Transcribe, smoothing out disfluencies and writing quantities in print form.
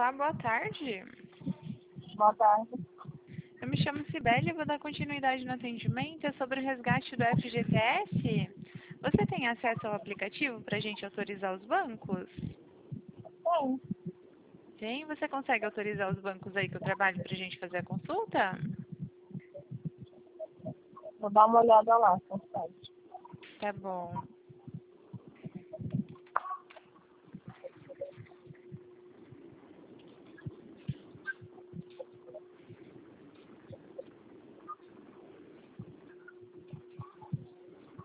Olá, boa tarde. Boa tarde. Eu me chamo Cibele e vou dar continuidade no atendimento. É sobre o resgate do FGTS. Você tem acesso ao aplicativo para a gente autorizar os bancos? Sim, Tem? Você consegue autorizar os bancos aí que eu trabalho para a gente fazer a consulta? vou dar uma olhada lá, no site. Tá bom.